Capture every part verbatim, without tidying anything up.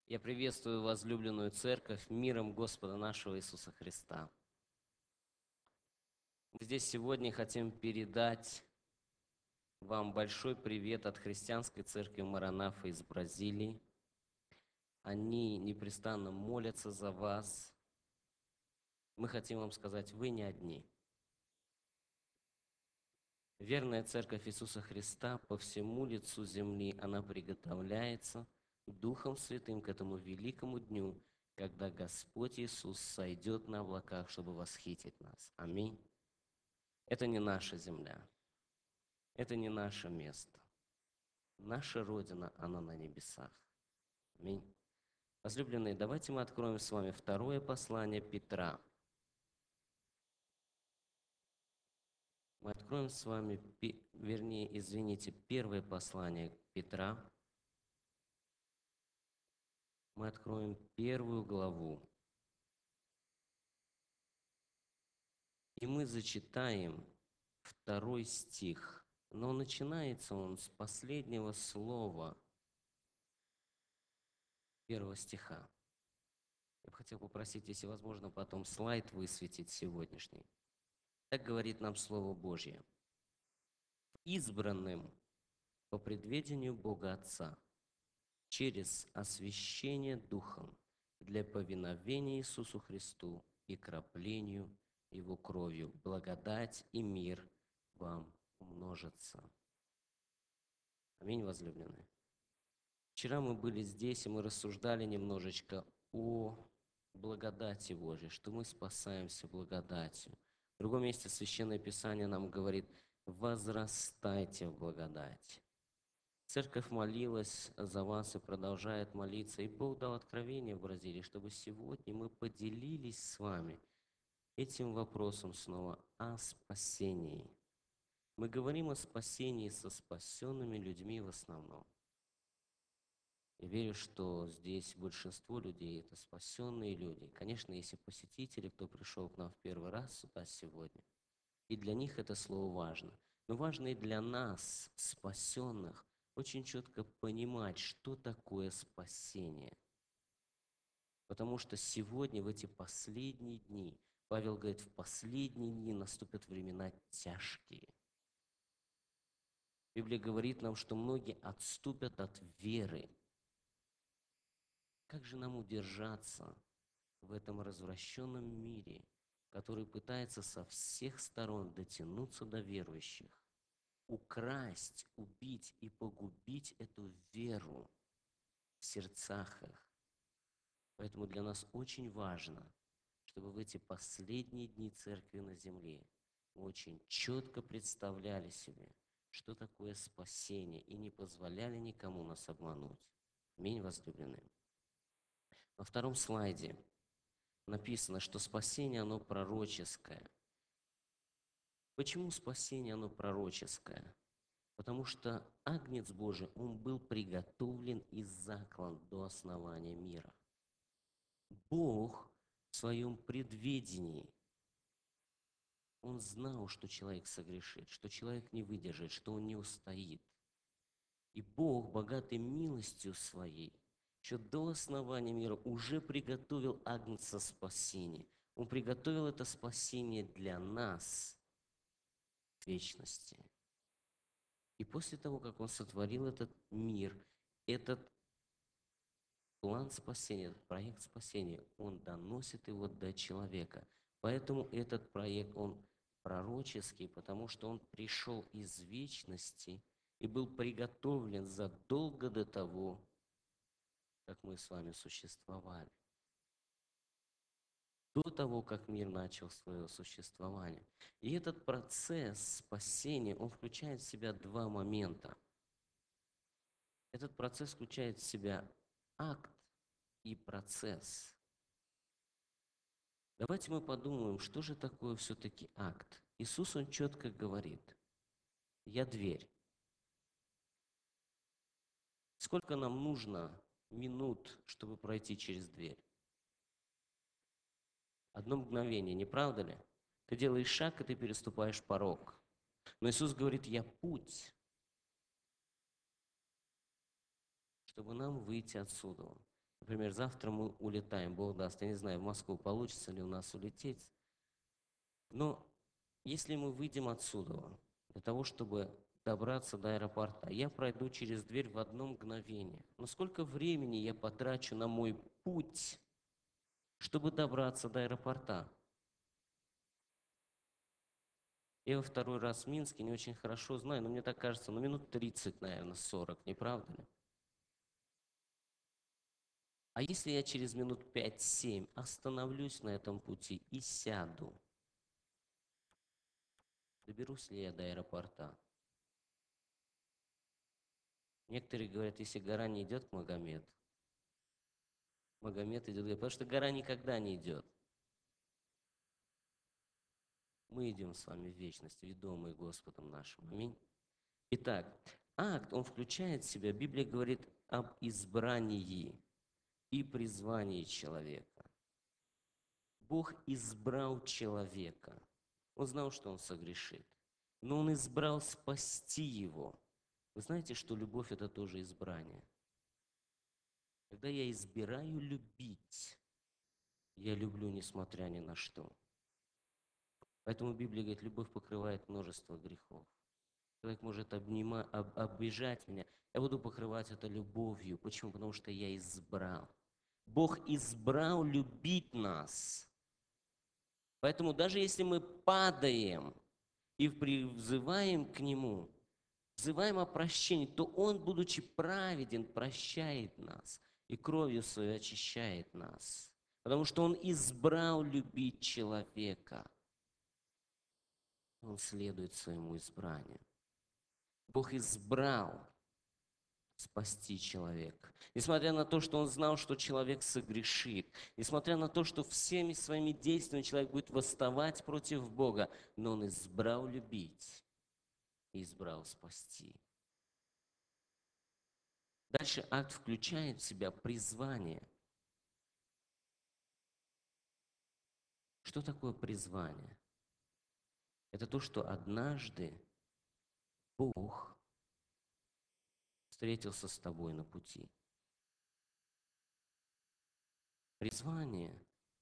Я приветствую возлюбленную церковь миром Господа нашего Иисуса Христа. Мы здесь сегодня хотим передать вам большой привет от христианской церкви Маранафа из Бразилии. Они непрестанно молятся за вас. Мы хотим вам сказать, вы не одни. Верная церковь Иисуса Христа по всему лицу земли, она приготовляется Духом Святым к этому великому дню, когда Господь Иисус сойдет на облаках, чтобы восхитить нас. Аминь. Это не наша земля, это не наше место. Наша Родина, она на небесах. Аминь. Возлюбленные, давайте мы откроем с вами второе послание Петра. Мы откроем с вами, вернее, извините, первое послание Петра. Мы откроем первую главу. И мы зачитаем второй стих. Но начинается он с последнего слова первого стиха. Я бы хотел попросить, если возможно, потом слайд высветить сегодняшний. Так говорит нам Слово Божье. Избранным по предведению Бога Отца, через освящение Духом для повиновения Иисусу Христу и краплению Его кровью, благодать и мир вам умножатся. Аминь, возлюбленные. Вчера мы были здесь, и мы рассуждали немножечко о благодати Божьей, что мы спасаемся благодатью. В другом месте Священное Писание нам говорит: возрастайте в благодати. Церковь молилась за вас и продолжает молиться, и Бог дал откровение в Бразилии, чтобы сегодня мы поделились с вами этим вопросом снова о спасении. Мы говорим о спасении со спасенными людьми в основном. Я верю, что здесь большинство людей – это спасенные люди. Конечно, есть и посетители, кто пришел к нам в первый раз сюда сегодня. И для них это слово важно. Но важно и для нас, спасенных, очень четко понимать, что такое спасение. Потому что сегодня, в эти последние дни, Павел говорит, в последние дни наступят времена тяжкие. Библия говорит нам, что многие отступят от веры. Как же нам удержаться в этом развращенном мире, который пытается со всех сторон дотянуться до верующих, украсть, убить и погубить эту веру в сердцах их? Поэтому для нас очень важно, чтобы в эти последние дни церкви на земле мы очень четко представляли себе, что такое спасение, и не позволяли никому нас обмануть. Аминь, возлюбленные. На втором слайде написано, что спасение, оно пророческое. Почему спасение, оно пророческое? Потому что Агнец Божий, он был приготовлен и заклан до основания мира. Бог в своем предвидении, он знал, что человек согрешит, что человек не выдержит, что он не устоит. И Бог, богатый милостью своей, еще до основания мира уже приготовил Агнца спасения. Он приготовил это спасение для нас в вечности. И после того, как Он сотворил этот мир, этот план спасения, этот проект спасения, Он доносит его до человека. Поэтому этот проект, он пророческий, потому что он пришел из вечности и был приготовлен задолго до того, как мы с вами существовали. До того, как мир начал свое существование. И этот процесс спасения, он включает в себя два момента. Этот процесс включает в себя акт и процесс. Давайте мы подумаем, что же такое все-таки акт. Иисус, Он четко говорит: «Я дверь». Сколько нам нужно минут, чтобы пройти через дверь? Одно мгновение, не правда ли? Ты делаешь шаг, и ты переступаешь порог. Но Иисус говорит: «Я путь», чтобы нам выйти отсюда. Например, завтра мы улетаем, Бог даст, я не знаю, в Москву получится ли у нас улететь. Но если мы выйдем отсюда для того, чтобы добраться до аэропорта, я пройду через дверь в одно мгновение. Но сколько времени я потрачу на мой путь, чтобы добраться до аэропорта? Я во второй раз в Минске не очень хорошо знаю, но мне так кажется, ну минут тридцать, наверное, сорок, не правда ли? А если я через минут пять-семь остановлюсь на этом пути и сяду, доберусь ли я до аэропорта? Некоторые говорят, если гора не идет к Магомед, Магомед идет, потому что гора никогда не идет. Мы идем с вами в вечность, ведомые Господом нашим. Аминь. Итак, акт, он включает в себя, Библия говорит об избрании и призвании человека. Бог избрал человека. Он знал, что он согрешит, но он избрал спасти его. Вы знаете, что любовь – это тоже избрание. Когда я избираю любить, я люблю, несмотря ни на что. Поэтому Библия говорит, любовь покрывает множество грехов. Человек может обнима, об, обижать меня. Я буду покрывать это любовью. Почему? Потому что я избрал. Бог избрал любить нас. Поэтому даже если мы падаем и призываем к Нему, взываем о прощении, то Он, будучи праведен, прощает нас и кровью Своей очищает нас. Потому что Он избрал любить человека. Он следует своему избранию. Бог избрал спасти человека. Несмотря на то, что Он знал, что человек согрешит, несмотря на то, что всеми своими действиями человек будет восставать против Бога, но Он избрал любить и избрал спасти. Дальше акт включает в себя призвание. Что такое призвание? Это то, что однажды Бог встретился с тобой на пути. Призвание,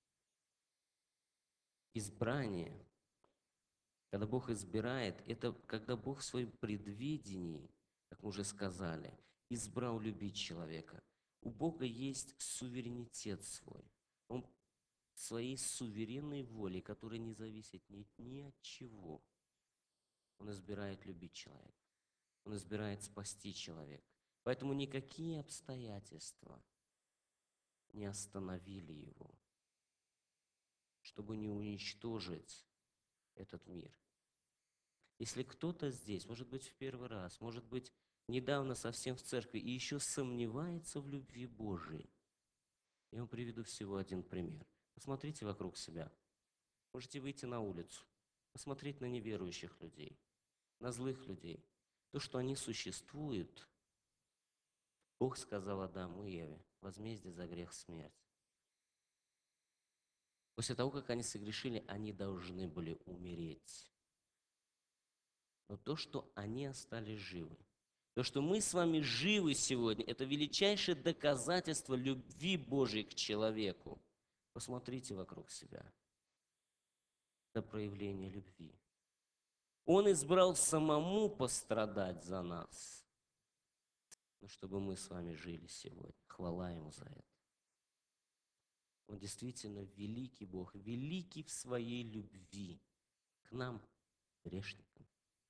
избрание, когда Бог избирает, это когда Бог в своем предвидении, как мы уже сказали, избрал любить человека. У Бога есть суверенитет свой. Он своей суверенной волей, которая не зависит ни, ни от чего, Он избирает любить человека. Он избирает спасти человека. Поэтому никакие обстоятельства не остановили Его, чтобы не уничтожить этот мир. Если кто-то здесь, может быть, в первый раз, может быть, недавно совсем в церкви и еще сомневается в любви Божией, я вам приведу всего один пример. Посмотрите вокруг себя. Можете выйти на улицу, посмотреть на неверующих людей, на злых людей. То, что они существуют, Бог сказал Адаму и Еве: возмездие за грех — смерть. После того, как они согрешили, они должны были умереть. Но то, что они остались живы, то, что мы с вами живы сегодня, это величайшее доказательство любви Божьей к человеку. Посмотрите вокруг себя. Это проявление любви. Он избрал самому пострадать за нас, но чтобы мы с вами жили сегодня. Хвала Ему за это. Он действительно великий Бог, великий в своей любви к нам, грешникам.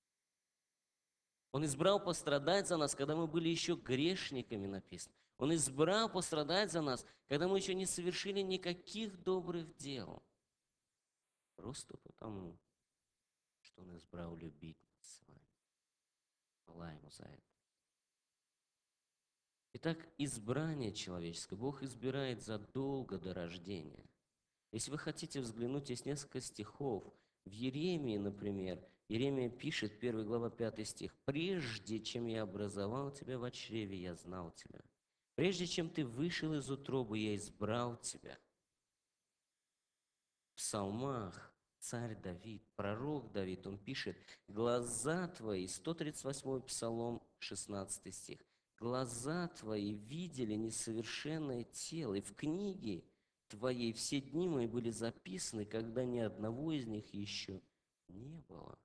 Он избрал пострадать за нас, когда мы были еще грешниками, написано. Он избрал пострадать за нас, когда мы еще не совершили никаких добрых дел. Просто потому, что Он избрал любить нас с вами. Хвала Ему за это. Итак, избрание человеческое Бог избирает задолго до рождения. Если вы хотите взглянуть, есть несколько стихов. В Иеремии, например, Иеремия пишет, первая глава, пятый стих: «Прежде чем я образовал тебя в чреве, я знал тебя. Прежде чем ты вышел из утробы, я избрал тебя». В псалмах царь Давид, пророк Давид, он пишет: «Глаза твои», сто тридцать восьмой псалом, шестнадцатый стих, глаза твои видели несовершенное тело, и в книге твоей все дни мои были записаны, когда ни одного из них еще не было.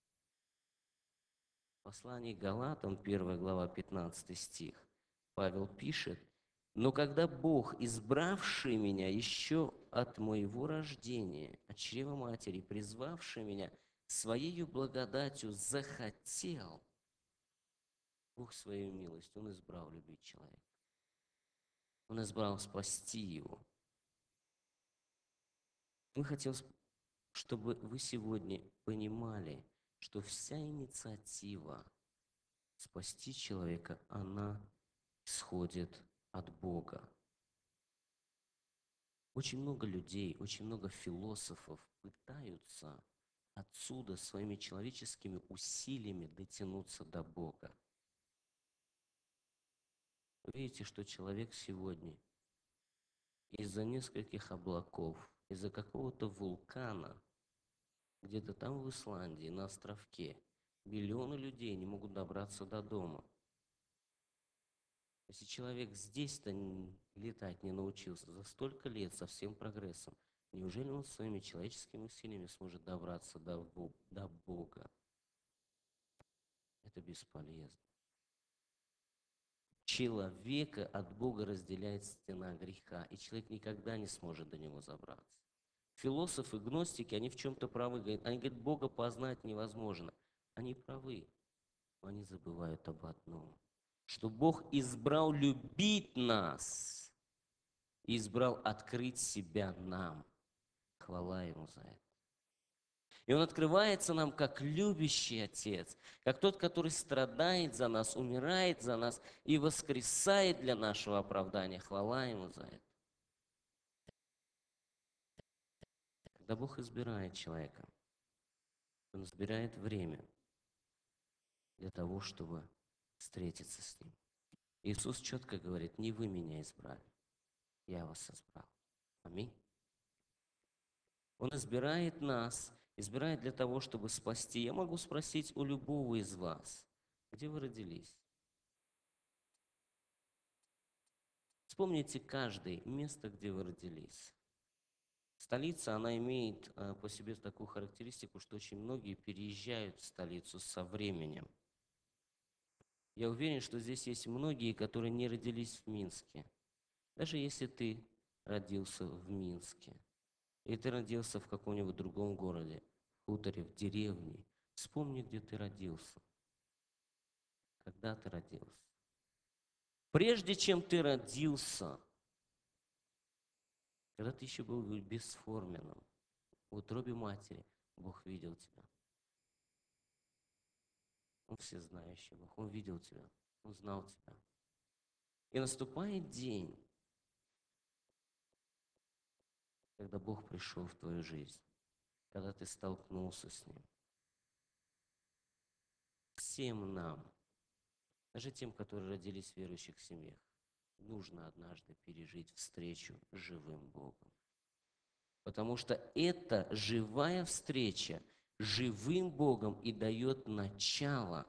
В послании к Галатам, первая глава, пятнадцатый стих, Павел пишет: «Но когда Бог, избравший меня еще от моего рождения, от чрева матери, призвавший меня Своею благодатью, захотел». Бог своей милостью, Он избрал любить человека. Он избрал спасти его. Мы хотим, чтобы вы сегодня понимали, что вся инициатива спасти человека, она исходит от Бога. Очень много людей, очень много философов пытаются отсюда своими человеческими усилиями дотянуться до Бога. Вы видите, что человек сегодня из-за нескольких облаков, из-за какого-то вулкана, где-то там в Исландии, на островке, миллионы людей не могут добраться до дома. Если человек здесь-то летать не научился за столько лет со всем прогрессом, неужели он своими человеческими усилиями сможет добраться до, до Бога? Это бесполезно. Человека от Бога разделяет стена греха, и человек никогда не сможет до него забраться. Философы, гностики, они в чем-то правы. Они говорят, Бога познать невозможно. Они правы, но они забывают об одном, что Бог избрал любить нас, избрал открыть себя нам. Хвала Ему за это. И Он открывается нам как любящий Отец, как тот, который страдает за нас, умирает за нас и воскресает для нашего оправдания. Хвала Ему за это. Когда Бог избирает человека, Он избирает время для того, чтобы встретиться с Ним. Иисус четко говорит, не вы меня избрали, я вас избрал. Аминь. Он избирает нас, избирает для того, чтобы спасти. Я могу спросить у любого из вас, где вы родились? Вспомните каждое место, где вы родились. Столица, она имеет э, по себе такую характеристику, что очень многие переезжают в столицу со временем. Я уверен, что здесь есть многие, которые не родились в Минске. Даже если ты родился в Минске, или ты родился в каком-нибудь другом городе, в хуторе, в деревне, вспомни, где ты родился, когда ты родился. Прежде чем ты родился, когда ты еще был бесформенным, в утробе матери, Бог видел тебя. Он всезнающий Бог, Он видел тебя, Он знал тебя. И наступает день, когда Бог пришел в твою жизнь, когда ты столкнулся с Ним. Всем нам, даже тем, которые родились в верующих семьях, нужно однажды пережить встречу с живым Богом. Потому что эта живая встреча с живым Богом и дает начало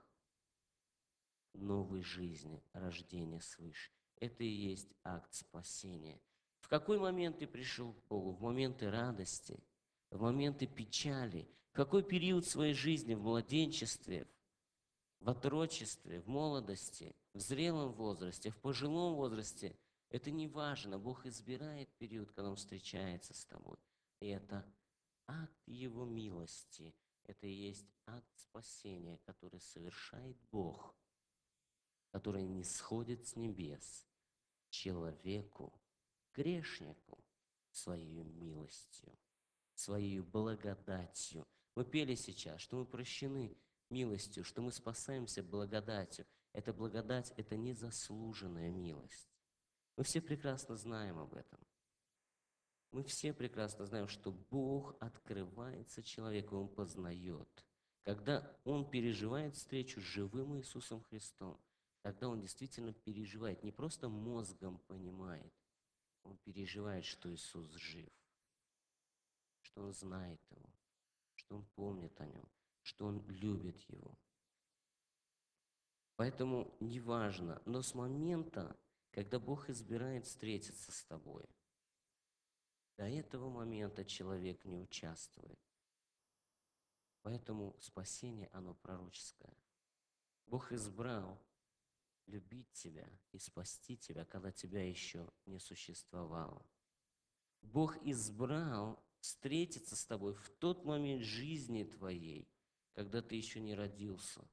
новой жизни, рождения свыше. Это и есть акт спасения. В какой момент ты пришел к Богу? В моменты радости, в моменты печали. В какой период своей жизни? В младенчестве, в отрочестве, в молодости, в зрелом возрасте, в пожилом возрасте. Это не важно. Бог избирает период, когда Он встречается с тобой. И это акт Его милости. Это и есть акт спасения, который совершает Бог, который не сходит с небес человеку, грешнику, своей милостью, своей благодатью. Мы пели сейчас, что мы прощены милостью, что мы спасаемся благодатью. Эта благодать – это незаслуженная милость. Мы все прекрасно знаем об этом. Мы все прекрасно знаем, что Бог открывается человеку, Он познает. Когда Он переживает встречу с живым Иисусом Христом, тогда он действительно переживает, не просто мозгом понимает, он переживает, что Иисус жив, что он знает Его, что он помнит о Нем, что он любит Его. Поэтому неважно, но с момента, когда Бог избирает встретиться с тобой, до этого момента человек не участвует. Поэтому спасение, оно пророческое. Бог избрал любить тебя и спасти тебя, когда тебя еще не существовало. Бог избрал встретиться с тобой в тот момент жизни твоей, когда ты еще не родился.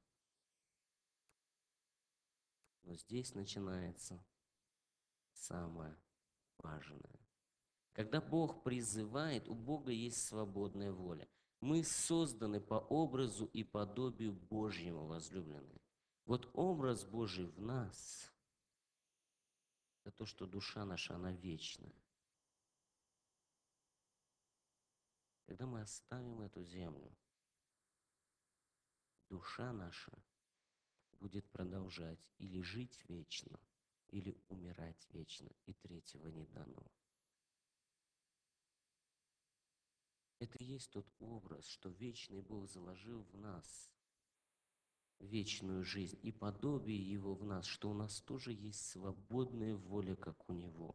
Но здесь начинается самое важное. Когда Бог призывает, у Бога есть свободная воля. Мы созданы по образу и подобию Божьему, возлюбленные. Вот образ Божий в нас – это то, что душа наша, она вечная. Когда мы оставим эту землю, душа наша будет продолжать или жить вечно, или умирать вечно, и третьего не дано. Это и есть тот образ, что вечный Бог заложил в нас, вечную жизнь, и подобие Его в нас, что у нас тоже есть свободная воля, как у Него.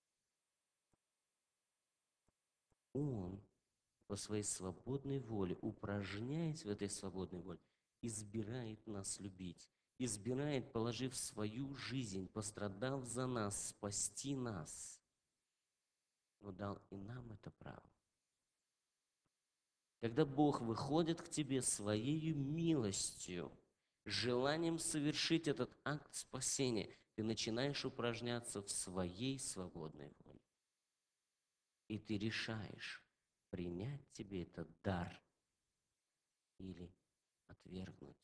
Он по своей свободной воле, упражняясь в этой свободной воле, избирает нас любить, избирает, положив свою жизнь, пострадав за нас, спасти нас, но дал и нам это право. Когда Бог выходит к тебе своей милостью, желанием совершить этот акт спасения, ты начинаешь упражняться в своей свободной воле. И ты решаешь, принять тебе этот дар или отвергнуть.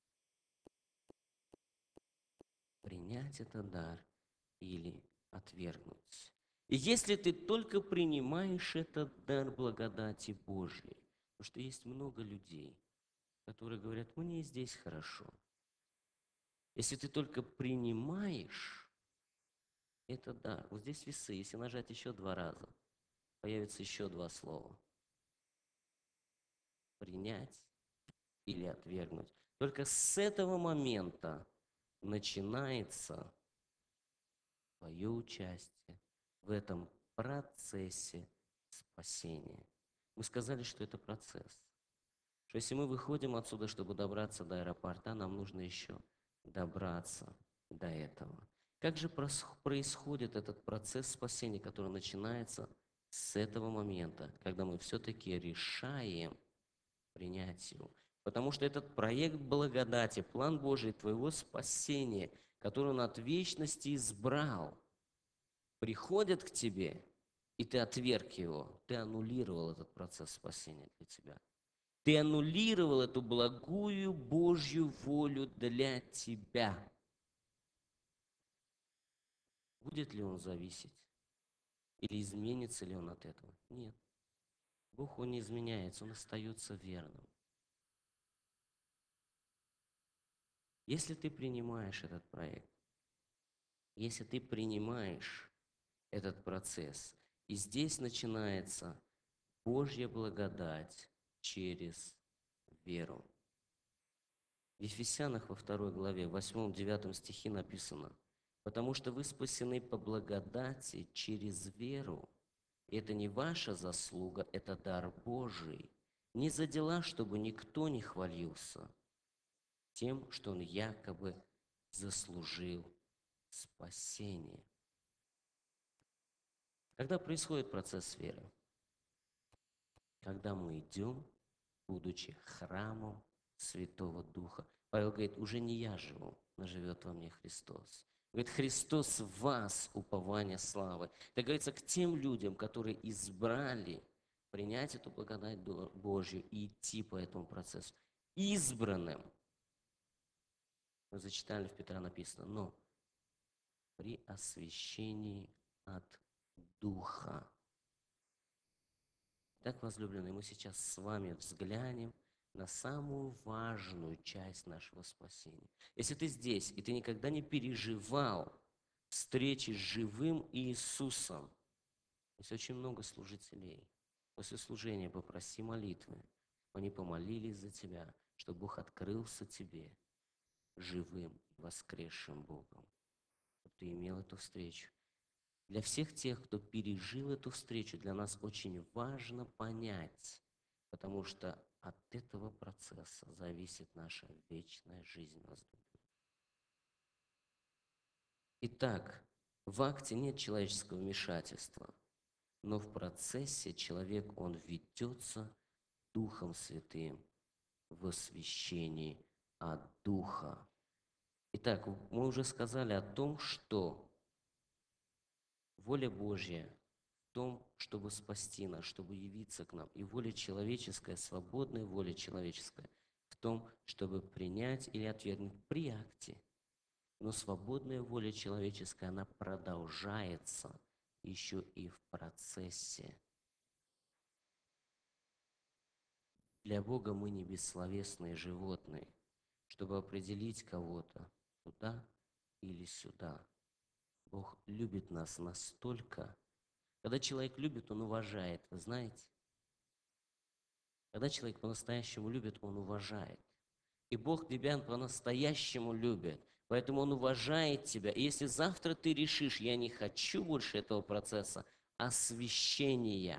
Принять этот дар или отвергнуть. И если ты только принимаешь этот дар благодати Божьей, потому что есть много людей, которые говорят, мне здесь хорошо. Если ты только принимаешь этот дар, вот здесь весы, если нажать еще два раза, появится еще два слова. Принять или отвергнуть. Только с этого момента начинается твое участие в этом процессе спасения. Мы сказали, что это процесс. Что если мы выходим отсюда, чтобы добраться до аэропорта, нам нужно еще добраться до этого. Как же происходит этот процесс спасения, который начинается с этого момента, когда мы все-таки решаем принять его? Потому что этот проект благодати, план Божий твоего спасения, который Он от вечности избрал, приходит к тебе, и ты отверг его, ты аннулировал этот процесс спасения для тебя. Ты аннулировал эту благую Божью волю для тебя. Будет ли он зависеть? Или изменится ли он от этого? Нет. Бог, он не изменяется, он остается верным. Если ты принимаешь этот проект, если ты принимаешь этот процесс, и здесь начинается Божья благодать через веру. В Ефесянах во второй главе, восьмом-девятом стихе написано: «Потому что вы спасены по благодати через веру. И это не ваша заслуга, это дар Божий. Не за дела, чтобы никто не хвалился тем, что он якобы заслужил спасение». Когда происходит процесс веры? Когда мы идем, будучи храмом Святого Духа. Павел говорит, уже не я живу, но живет во мне Христос. Говорит, Христос в вас, упование славы. Это говорится к тем людям, которые избрали принять эту благодать Божью и идти по этому процессу. Избранным. Мы зачитали, в Петра написано, но при освящении от Духа. Так, возлюбленные, мы сейчас с вами взглянем на самую важную часть нашего спасения. Если ты здесь, и ты никогда не переживал встречи с живым Иисусом, есть очень много служителей. После служения попроси молитвы. Они помолились за тебя, чтобы Бог открылся тебе. живым, воскресшим Богом. Чтобы ты имел эту встречу. Для всех тех, кто пережил эту встречу, для нас очень важно понять, потому что от этого процесса зависит наша вечная жизнь, возлюбленные. Итак, в акте нет человеческого вмешательства, но в процессе человек, он ведется Духом Святым в освящении от Духа. Итак, мы уже сказали о том, что воля Божья в том, чтобы спасти нас, чтобы явиться к нам. И воля человеческая, свободная воля человеческая в том, чтобы принять или отвергнуть при акте. Но свободная воля человеческая, она продолжается еще и в процессе. Для Бога мы не бессловесные животные, чтобы определить кого-то туда или сюда. Бог любит нас настолько. Когда человек любит, он уважает, вы знаете? Когда человек по-настоящему любит, он уважает. И Бог тебя по-настоящему любит. Поэтому Он уважает тебя. И если завтра ты решишь, я не хочу больше этого процесса освящения,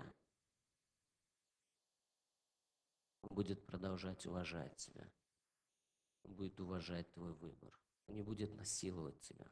Он будет продолжать уважать тебя. Он будет уважать твой выбор. Он не будет насиловать тебя.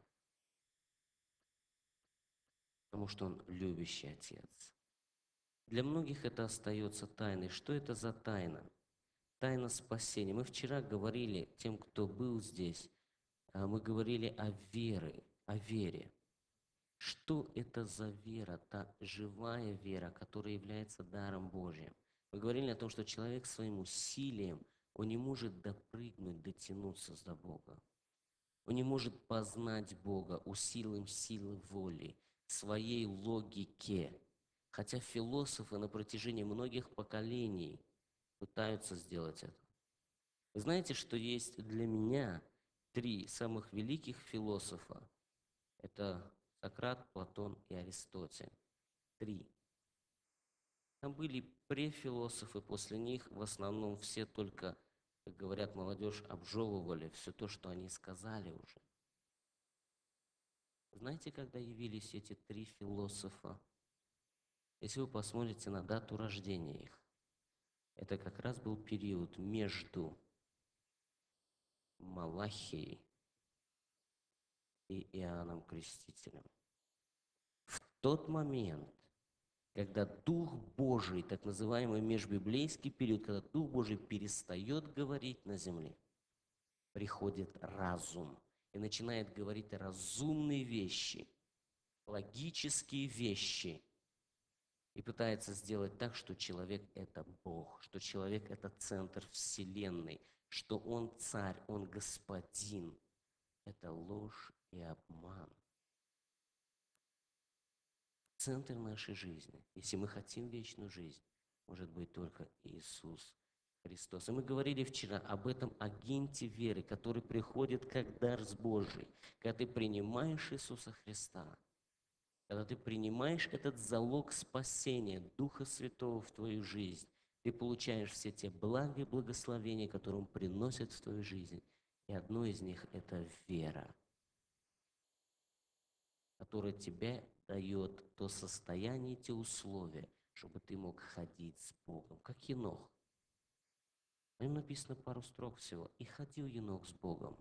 Потому что Он любящий Отец. Для многих это остается тайной. Что это за тайна? Тайна спасения. Мы вчера говорили, тем, кто был здесь, а, мы говорили о вере, о вере. Что это за вера, та живая вера, которая является даром Божьим? Мы говорили о том, что человек своим усилием, он не может допрыгнуть, дотянуться до Бога. Он не может познать Бога усилием силы воли, своей логике. Хотя философы на протяжении многих поколений пытаются сделать это. Вы знаете, что есть для меня три самых великих философа? Это Сократ, Платон и Аристотель. Три. Там были префилософы, после них в основном все только, как говорят молодежь, обжевывали все то, что они сказали уже. Знаете, когда явились эти три философа? Если вы посмотрите на дату рождения их, это как раз был период между Малахией и Иоанном Крестителем. В тот момент, когда Дух Божий, так называемый межбиблейский период, когда Дух Божий перестает говорить на земле, приходит разум и начинает говорить разумные вещи, логические вещи, и пытается сделать так, что человек – это Бог, что человек – это центр Вселенной, что он царь, он господин. Это ложь и обман. Центр нашей жизни, если мы хотим вечную жизнь, может быть только Иисус Христос. И мы говорили вчера об этом агенте веры, который приходит как дар с Божий. Когда ты принимаешь Иисуса Христа, когда ты принимаешь этот залог спасения Духа Святого в твою жизнь, ты получаешь все те блага и благословения, которые Он приносит в твою жизнь. И одно из них – это вера, которая тебе дает то состояние, те условия, чтобы ты мог ходить с Богом, как Енох. На нем написано пару строк всего. «И ходил Енох с Богом,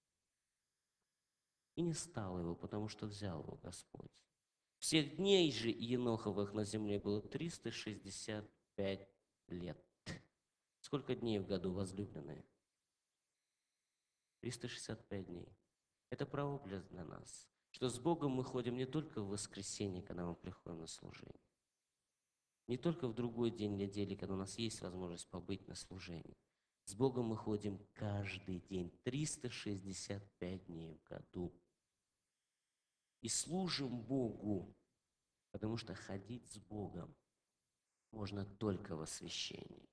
и не стал его, потому что взял его Господь». Всех дней же Еноховых на земле было триста шестьдесят пять лет. Сколько дней в году, возлюбленные? триста шестьдесят пять дней. Это прообраз для нас, что с Богом мы ходим не только в воскресенье, когда мы приходим на служение, не только в другой день недели, когда у нас есть возможность побыть на служении. С Богом мы ходим каждый день, триста шестьдесят пять дней в году. И служим Богу, потому что ходить с Богом можно только в освящении.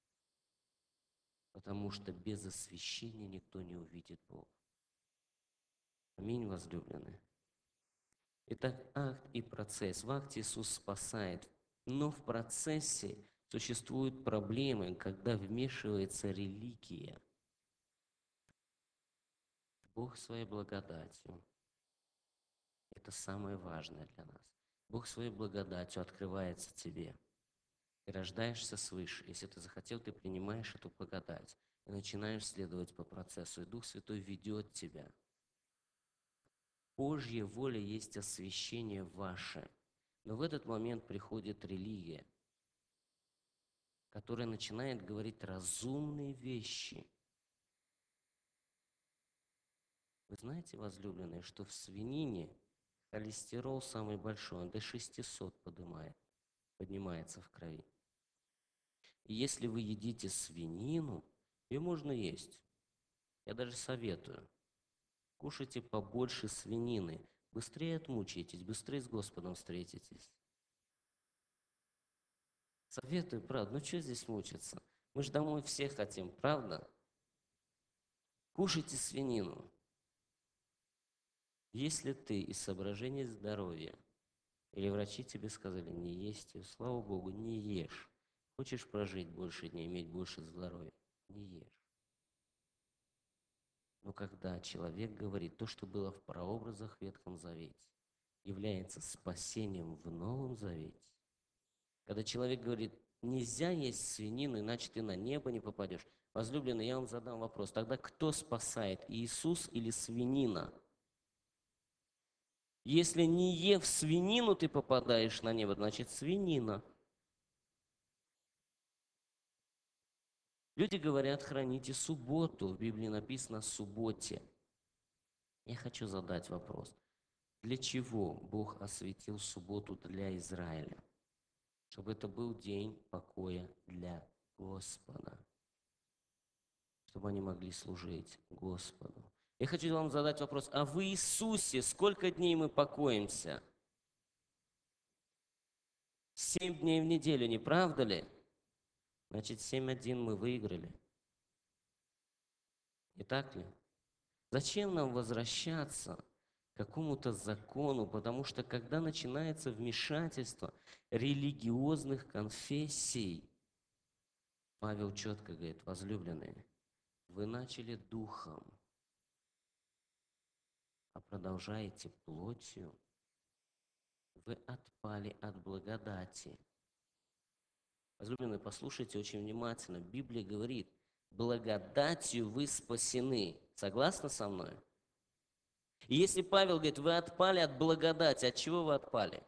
Потому что без освящения никто не увидит Бога. Аминь, возлюбленные. Итак, акт и процесс. В акте Иисус спасает, но в процессе существуют проблемы, когда вмешивается религия. Бог своей благодатью, это самое важное для нас, Бог своей благодатью открывается тебе. Ты рождаешься свыше. Если ты захотел, ты принимаешь эту благодать и начинаешь следовать по процессу, и Дух Святой ведет тебя. Божья воля есть освящение ваше. Но в этот момент приходит религия, которая начинает говорить разумные вещи. Вы знаете, возлюбленные, что в свинине холестерол самый большой, он до шестисот поднимает, поднимается в крови. И если вы едите свинину, ее можно есть. Я даже советую. Кушайте побольше свинины. Быстрее отмучаетесь, быстрее с Господом встретитесь. Советую, правда. Ну что здесь мучиться? Мы же домой все хотим, правда? Кушайте свинину. Если ты из соображений здоровья, или врачи тебе сказали, не есть ее, слава Богу, не ешь. Хочешь прожить больше дней, иметь больше здоровья, не ешь. Но когда человек говорит, то, что было в прообразах в Ветхом Завете, является спасением в Новом Завете, когда человек говорит, нельзя есть свинину, иначе ты на небо не попадешь. Возлюбленный, я вам задам вопрос, тогда кто спасает, Иисус или свинина? Если не ев свинину, ты попадаешь на небо, значит свинина. Люди говорят, храните субботу. В Библии написано «субботе». Я хочу задать вопрос. Для чего Бог осветил субботу для Израиля? Чтобы это был день покоя для Господа. Чтобы они могли служить Господу. Я хочу вам задать вопрос. А в Иисусе сколько дней мы покоимся? Семь дней в неделю, не правда ли? Значит, семь один мы выиграли. Не так ли? Зачем нам возвращаться к какому-то закону? Потому что когда начинается вмешательство религиозных конфессий, Павел четко говорит, возлюбленные, вы начали духом, а продолжаете плотью, вы отпали от благодати. Возлюбленные, послушайте очень внимательно. Библия говорит, благодатью вы спасены. Согласны со мной? И если Павел говорит, вы отпали от благодати, от чего вы отпали?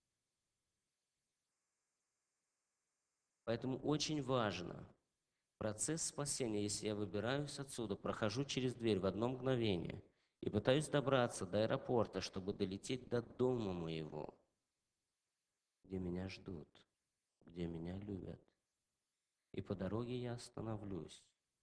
Поэтому очень важно процесс спасения, если я выбираюсь отсюда, прохожу через дверь в одно мгновение и пытаюсь добраться до аэропорта, чтобы долететь до дома моего, где меня ждут, где меня любят. И по дороге я остановлюсь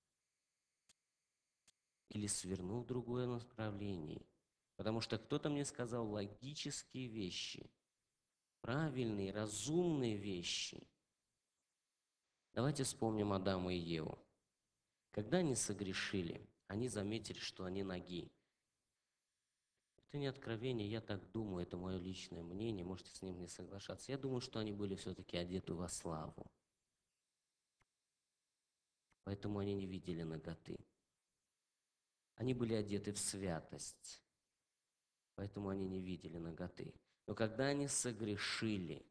или сверну в другое направление, потому что кто-то мне сказал логические вещи, правильные, разумные вещи. Давайте вспомним Адама и Еву. Когда они согрешили, они заметили, что они наги. Это не откровение, я так думаю, это мое личное мнение, можете с ним не соглашаться. Я думаю, что они были все-таки одеты во славу. Поэтому они не видели наготы. Они были одеты в святость. Поэтому они не видели наготы. Но когда они согрешили,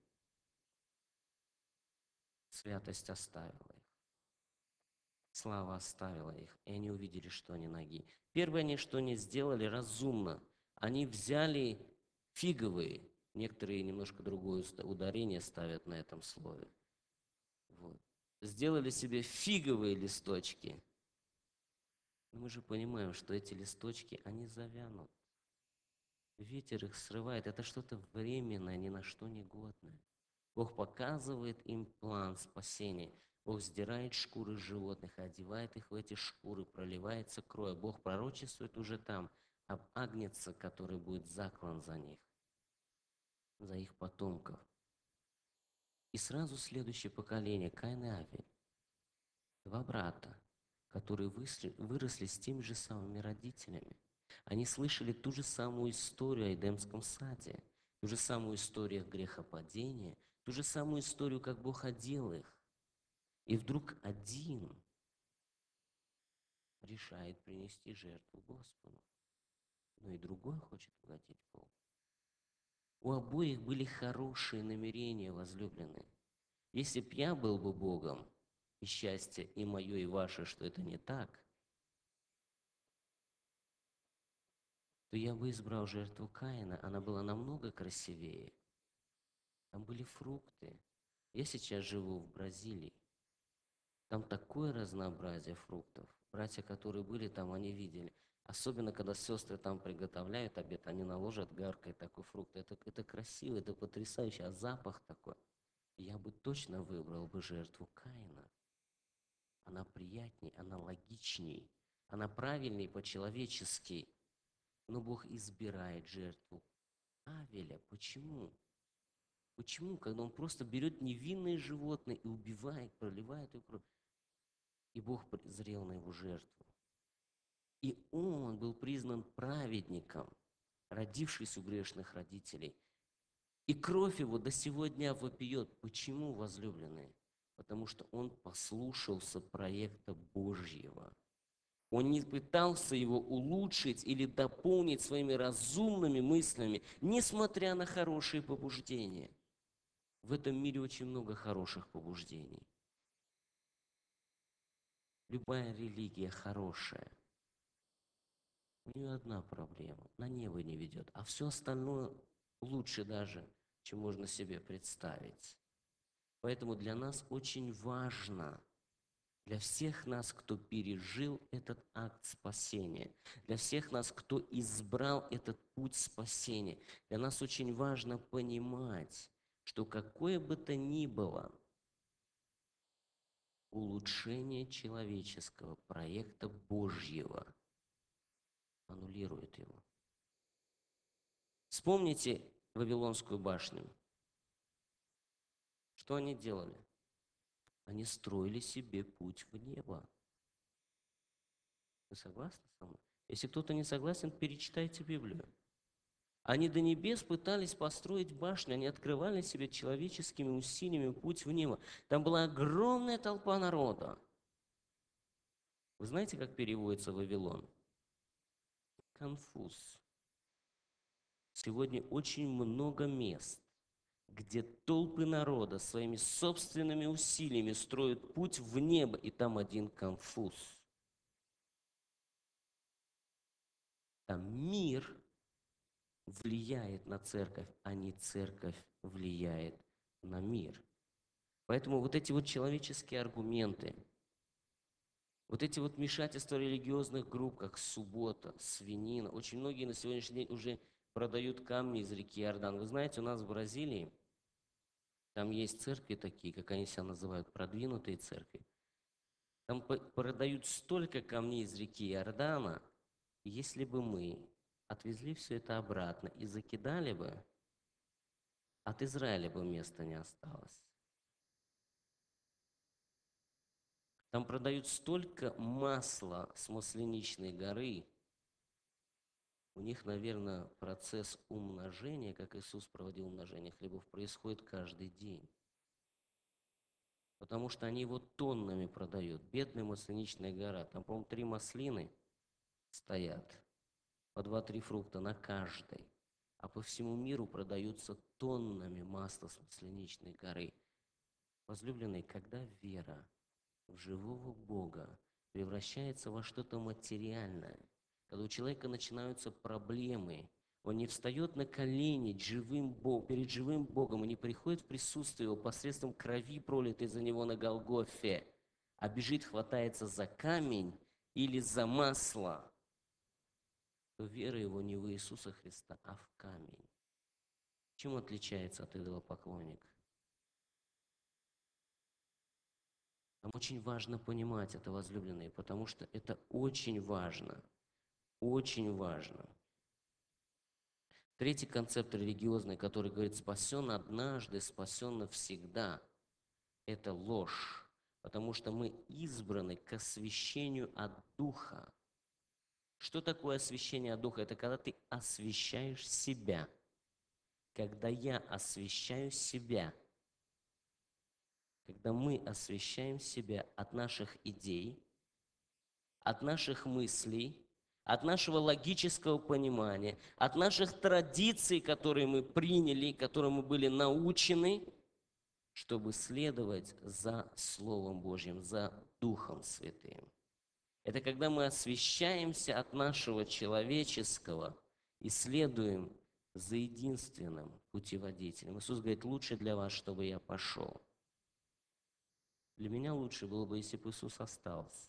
святость оставила их. Слава оставила их, и они увидели, что они ноги. Первое, они что они сделали разумно. Они взяли фиговые, некоторые немножко другое ударение ставят на этом слове. Вот. Сделали себе фиговые листочки. Но мы же понимаем, что эти листочки, они завянут. Ветер их срывает. Это что-то временное, ни на что не годное. Бог показывает им план спасения. Бог сдирает шкуры животных, одевает их в эти шкуры, проливается кровь. Бог пророчествует уже там об агнце, который будет заклан за них, за их потомков. И сразу следующее поколение, Каин и Авель, два брата, которые выросли, выросли с теми же самыми родителями. Они слышали ту же самую историю о Эдемском саде, ту же самую историю грехопадения, ту же самую историю, как Бог одел их. И вдруг один решает принести жертву Господу. но и другой хочет угодить Богу. У обоих были хорошие намерения, возлюбленные. Если б я был бы Богом, и счастье и мое, и ваше, что это не так, то я бы избрал жертву Каина. Она была намного красивее. Там были фрукты. Я сейчас живу в Бразилии. Там такое разнообразие фруктов. Братья, которые были там, они видели. Особенно, когда сестры там приготовляют обед, они наложат гаркой такой фрукт. Это, это красиво, это потрясающе, а запах такой. Я бы точно выбрал бы жертву Каина. Она приятней, она логичней, она правильней по-человечески. Но Бог избирает жертву Авеля. Почему? Почему? Когда он просто берет невинное животное и убивает, проливает его кровь. И Бог презрел на его жертву. И он был признан праведником, родившись у грешных родителей. И кровь его до сего дня вопиет. Почему, возлюбленные? Потому что он послушался проекта Божьего. Он не пытался его улучшить или дополнить своими разумными мыслями, несмотря на хорошие побуждения. В этом мире очень много хороших побуждений. Любая религия хорошая. У нее одна проблема. На небо не ведет. А все остальное лучше даже, чем можно себе представить. Поэтому для нас очень важно, для всех нас, кто пережил этот акт спасения, для всех нас, кто избрал этот путь спасения, для нас очень важно понимать, что какое бы то ни было улучшение человеческого проекта Божьего аннулирует его. Вспомните Вавилонскую башню. Что они делали? Они строили себе путь в небо. Вы согласны со мной? Если кто-то не согласен, перечитайте Библию. Они до небес пытались построить башню, они открывали себе человеческими усилиями путь в небо. Там была огромная толпа народа. Вы знаете, как переводится Вавилон? Конфуз. Сегодня очень много мест, где толпы народа своими собственными усилиями строят путь в небо, и там один конфуз. Там мир влияет на церковь, а не церковь влияет на мир. Поэтому вот эти вот человеческие аргументы, вот эти вот вмешательства религиозных групп, как суббота, свинина, очень многие на сегодняшний день уже продают камни из реки Иордан. Вы знаете, у нас в Бразилии, там есть церкви такие, как они себя называют, продвинутые церкви. Там продают столько камней из реки Иордана, если бы мы отвезли все это обратно и закидали бы, от Израиля бы места не осталось. Там продают столько масла с Масленичной горы. У них, наверное, процесс умножения, как Иисус проводил умножение хлебов, происходит каждый день. Потому что они его тоннами продают. Бедная Масленичная гора. Там, по-моему, три маслины стоят. По два-три фрукта на каждой. А по всему миру продаются тоннами масла с Масленичной горы. Возлюбленные, когда вера в живого Бога превращается во что-то материальное, когда у человека начинаются проблемы, он не встает на колени живым Бог, перед живым Богом и не приходит в присутствие Его посредством крови, пролитой за него на Голгофе, а бежит, хватается за камень или за масло, то вера его не в Иисуса Христа, а в камень. Чем отличается от идолопоклонника? Нам очень важно понимать это, возлюбленные, потому что это очень важно. Очень важно. Третий концепт религиозный, который говорит «спасен однажды, спасен навсегда», это ложь, потому что мы избраны к освящению от Духа. Что такое освящение от Духа? Это когда ты освящаешь себя. Когда я освящаю себя, когда мы освящаем себя от наших идей, от наших мыслей, от нашего логического понимания, от наших традиций, которые мы приняли, которым мы были научены, чтобы следовать за Словом Божьим, за Духом Святым. Это когда мы освящаемся от нашего человеческого и следуем за единственным путеводителем. Иисус говорит, лучше для вас, чтобы я пошел. Для меня лучше было бы, если бы Иисус остался.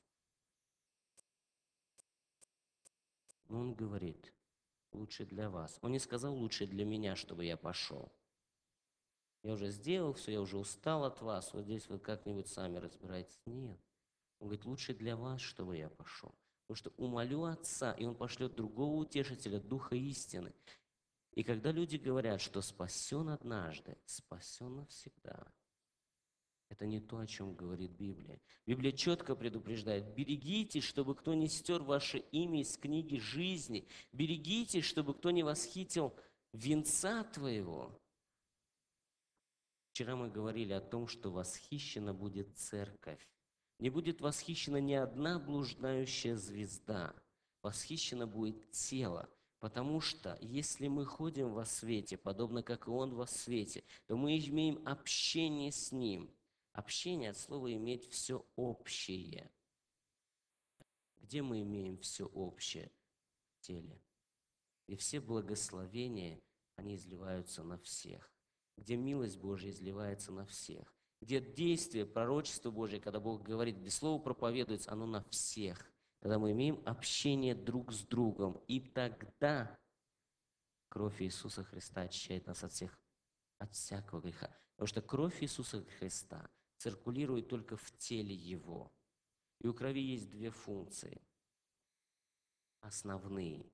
Но Он говорит, лучше для вас. Он не сказал, лучше для меня, чтобы я пошел. Я уже сделал все, я уже устал от вас, вот здесь вы как-нибудь сами разбирайтесь. Нет. Он говорит, лучше для вас, чтобы я пошел. Потому что умолю Отца, и Он пошлет другого утешителя, Духа истины. И когда люди говорят, что спасен однажды, спасен навсегда, это не то, о чем говорит Библия. Библия четко предупреждает, берегитесь, чтобы кто не стер ваше имя из книги жизни, берегитесь, чтобы кто не восхитил венца твоего. Вчера мы говорили о том, что восхищена будет церковь. Не будет восхищена ни одна блуждающая звезда. Восхищено будет тело. Потому что если мы ходим во свете, подобно как и Он во свете, то мы имеем общение с Ним. Общение от слова иметь все общее. Где мы имеем все общее? В теле. И все благословения, они изливаются на всех. Где милость Божья изливается на всех. Где действие, пророчество Божье, когда Бог говорит, где Слово проповедуется, оно на всех. Когда мы имеем общение друг с другом. И тогда кровь Иисуса Христа очищает нас от всех, от всякого греха. Потому что кровь Иисуса Христа циркулирует только в теле Его. И у крови есть две функции. Основные.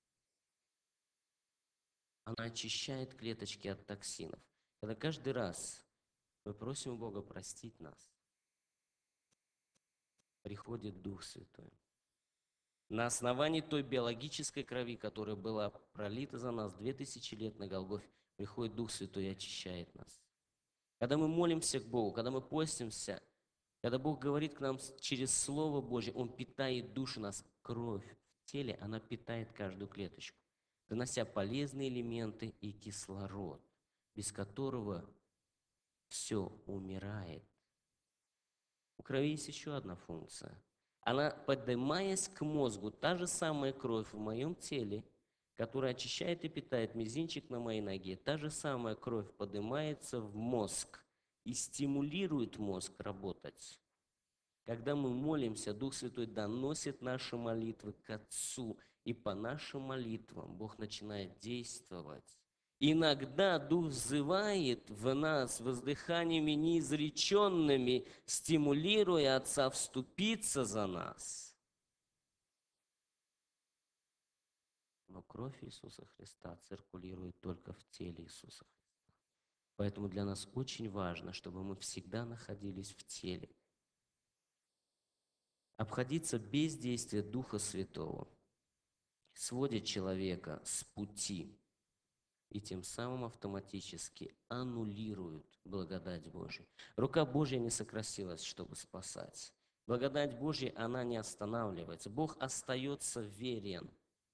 Она очищает клеточки от токсинов. Когда каждый раз мы просим Бога простить нас, приходит Дух Святой. На основании той биологической крови, которая была пролита за нас две тысячи лет на Голгофе, приходит Дух Святой и очищает нас. Когда мы молимся к Богу, когда мы постимся, когда Бог говорит к нам через Слово Божье, Он питает душу нас. Кровь в теле, она питает каждую клеточку, донося полезные элементы и кислород, без которого все умирает. У крови есть еще одна функция. Она, поднимаясь к мозгу, та же самая кровь в моем теле, которая очищает и питает мизинчик на моей ноге, та же самая кровь поднимается в мозг и стимулирует мозг работать. Когда мы молимся, Дух Святой доносит наши молитвы к Отцу, и по нашим молитвам Бог начинает действовать. Иногда Дух взывает в нас воздыханиями неизреченными, стимулируя Отца вступиться за нас. Но кровь Иисуса Христа циркулирует только в теле Иисуса Христа. Поэтому для нас очень важно, чтобы мы всегда находились в теле. Обходиться без действия Духа Святого сводит человека с пути и тем самым автоматически аннулирует благодать Божью. Рука Божья не сократилась, чтобы спасать. Благодать Божья, она не останавливается. Бог остается верен.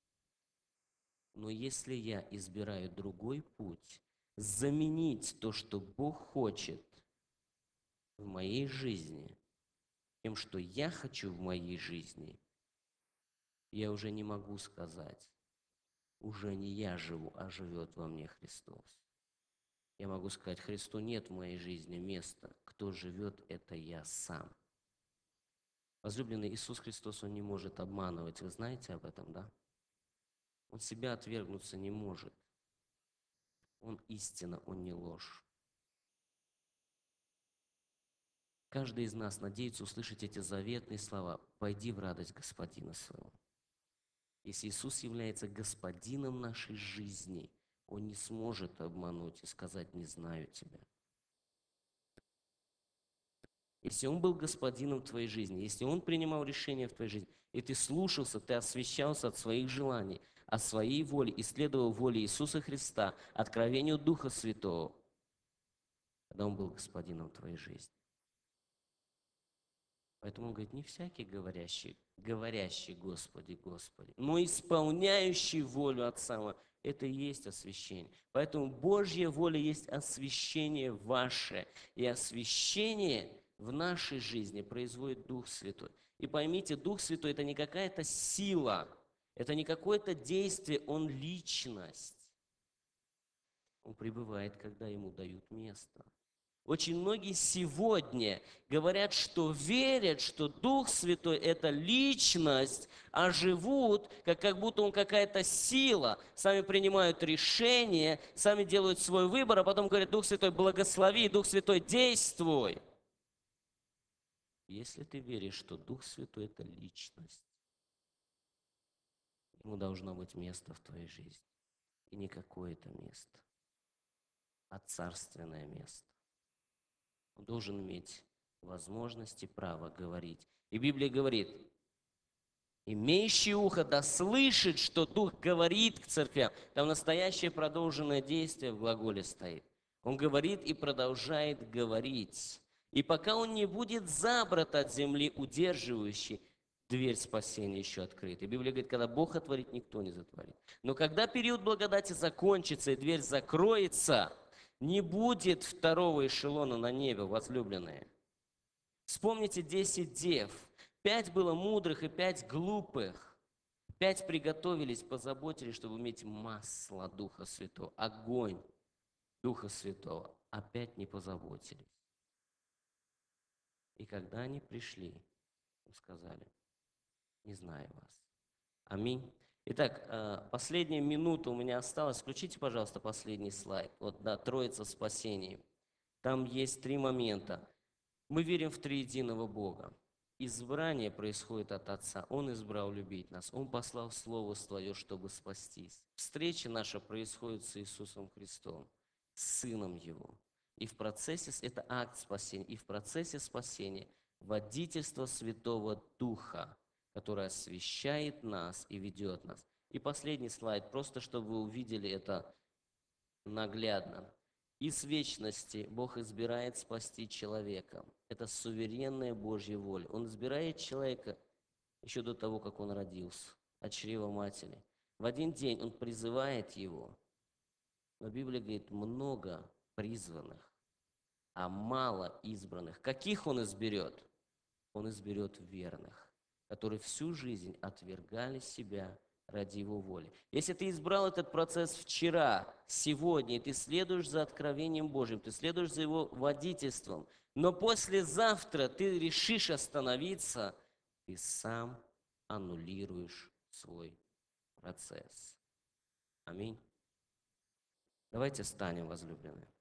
Но если я избираю другой путь, заменить то, что Бог хочет в моей жизни, тем, что я хочу в моей жизни, я уже не могу сказать, уже не я живу, а живет во мне Христос. Я могу сказать, Христу нет в моей жизни места. Кто живет, это я сам. Возлюбленный, Иисус Христос, Он не может обманывать. Вы знаете об этом, да? Он себя отвергнуться не может. Он истина, Он не ложь. Каждый из нас надеется услышать эти заветные слова. «Пойди в радость Господина своего». Если Иисус является Господином нашей жизни, Он не сможет обмануть и сказать «не знаю тебя». Если Он был Господином твоей жизни, если Он принимал решения в твоей жизни, и ты слушался, ты освящался от своих желаний, от своей воли, и следовал воле Иисуса Христа, откровению Духа Святого, когда Он был Господином твоей жизни. Поэтому он говорит, не всякий говорящий, говорящий Господи, Господи, но исполняющий волю Отца моего. Это и есть освящение. Поэтому Божья воля есть освящение ваше. И освящение в нашей жизни производит Дух Святой. И поймите, Дух Святой – это не какая-то сила, это не какое-то действие, Он личность. Он пребывает, когда Ему дают место. Очень многие сегодня говорят, что верят, что Дух Святой – это личность, а живут, как, как будто Он какая-то сила. Сами принимают решения, сами делают свой выбор, а потом говорят, Дух Святой, благослови, Дух Святой, действуй. Если ты веришь, что Дух Святой – это личность, Ему должно быть место в твоей жизни. И не какое-то место, а царственное место. Он должен иметь возможность и право говорить. И Библия говорит, имеющий ухо да слышит, что Дух говорит к церквям. Там настоящее продолженное действие в глаголе стоит. Он говорит и продолжает говорить. И пока он не будет забрат от земли, удерживающий, дверь спасения еще открыта. И Библия говорит, когда Бог отворит, никто не затворит. Но когда период благодати закончится и дверь закроется, не будет второго эшелона на небе, возлюбленные. Вспомните десять дев. Пять было мудрых и пять глупых. Пять приготовились, позаботились, чтобы иметь масло Духа Святого, огонь Духа Святого. А пять не позаботились. И когда они пришли, сказали, не знаю вас. Аминь. Итак, последняя минута у меня осталась. Включите, пожалуйста, последний слайд. Вот, да, Троица спасения. Там есть три момента. Мы верим в триединого Бога. Избрание происходит от Отца. Он избрал любить нас. Он послал Слово Свое, чтобы спастись. Встреча наша происходит с Иисусом Христом, с Сыном Его. И в процессе, это акт спасения, и в процессе спасения водительство Святого Духа, который освящает нас и ведет нас. И последний слайд, просто чтобы вы увидели это наглядно. Из вечности Бог избирает спасти человека. Это суверенная Божья воля. Он избирает человека еще до того, как он родился, от чрева матери. В один день Он призывает его. Но Библия говорит, много призванных, а мало избранных. Каких Он изберет? Он изберет верных, которые всю жизнь отвергали себя ради Его воли. Если ты избрал этот процесс вчера, сегодня, и ты следуешь за откровением Божьим, ты следуешь за Его водительством, но послезавтра ты решишь остановиться, ты сам аннулируешь свой процесс. Аминь. Давайте встанем, возлюбленные.